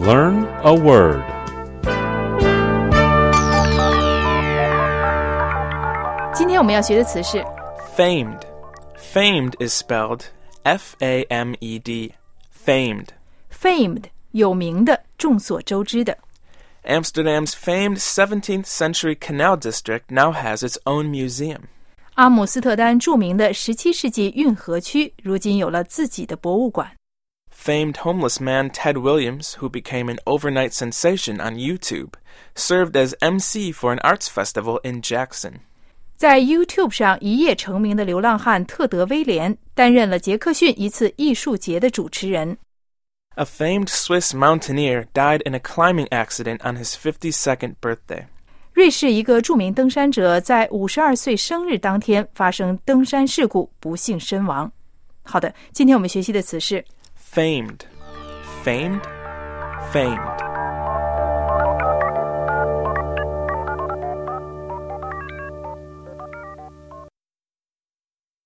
Learn a word. 今天我们要学的词是 Famed. Famed is spelled F-A-M-E-D. Famed. famed 有名的，众所周知的。 Amsterdam's famed 17th century canal district now has its own museum. 阿姆斯特丹著名的17世纪运河区如今有了自己的博物馆。 Famed homeless man Ted Williams, who became an overnight sensation on YouTube, served as MC for an arts festival in Jackson. 在 YouTube 上一夜成名的流浪汉特德·威廉担任了杰克逊一次艺术节的主持人。 A famed Swiss mountaineer died in a climbing accident on his 52nd birthday. 瑞士一个著名登山者在52岁生日当天发生登山事故，不幸身亡。好的，今天我们学习的词是 Famed. Famed. Famed.